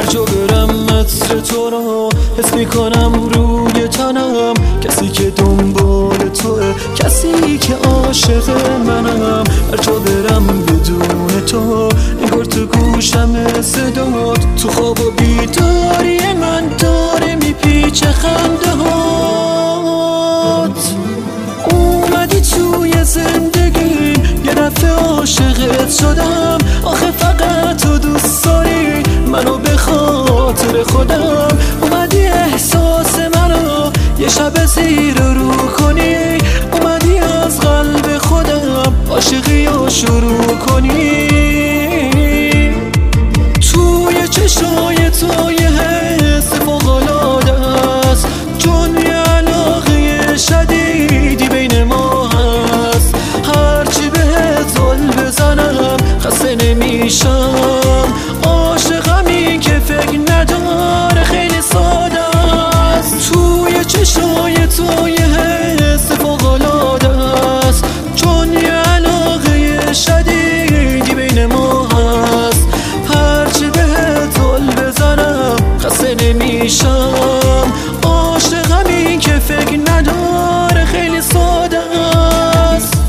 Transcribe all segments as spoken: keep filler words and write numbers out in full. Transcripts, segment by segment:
جا برم متر تو رو حس میکنم روی تنم، کسی که دنبال توه، کسی که عاشق منم. هر جا برم بدون تو انگار تو گوشم صدات، تو خواب و بیداری من داره میپیچه خنده هات. اومدی توی زندگی یه دفعه عاشقت شدم، آخه فقط تو دوست داری منو به خاطر خودم. اومدی احساس منو یه شب زیر رو کنی، اومدی از قلب خودم عاشقی رو شروع کنی. توی چشای تو یه حس فوق‌العاده است، چون یه علاقه شدیدی بین ما هست. هرچی بهت زل بزنم خسته نمیشم، عاشقمی که فکر نداره خیلی ساده است. توی چشای تو یه حس فوق‌العاده است، چون یه علاقه شدیدی بین ما هست. هرچی بهت زل بزنم خسته نمیشم، عاشقمی که فکر نداره خیلی ساده است.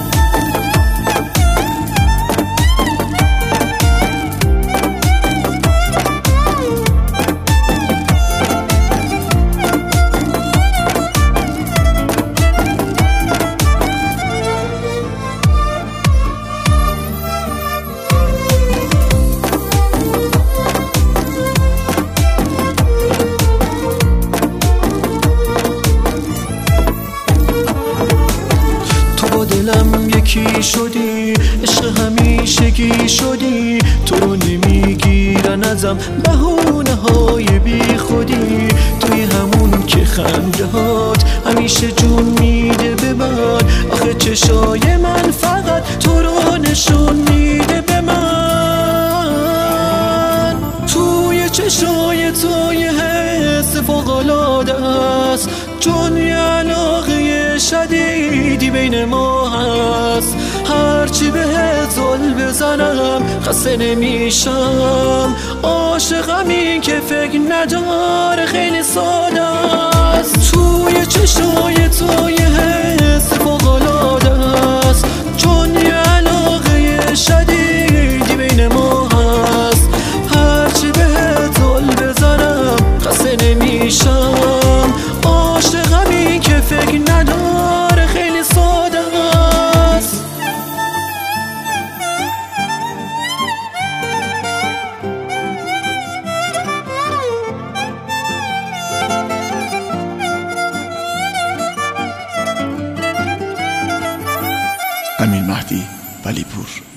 دلم یکی شدی، عشق همیشگی شدی، تو رو نمیگیرن ازم بهونه های بی خودی. توی همون که خنده هات همیشه جون میده به من، آخه چشای من فقط تو رو نشون میده به من. توی چشای تو یه حس فوق‌العاده است، چون یه علاقه شدیدی بین ما هست. هرچی بهت زل بزنم خسته نمیشم، عاشقمی که فکر نداره خیلی ساده است. توی چشای تو یه حس فوق‌العاده است، چون یه علاقه شدیدی بین ما هست. هرچی بهت زل بزنم خسته نمیشم، عاشقمی که فکر نداره خیلی ساده است. امین مهدی ولیپور.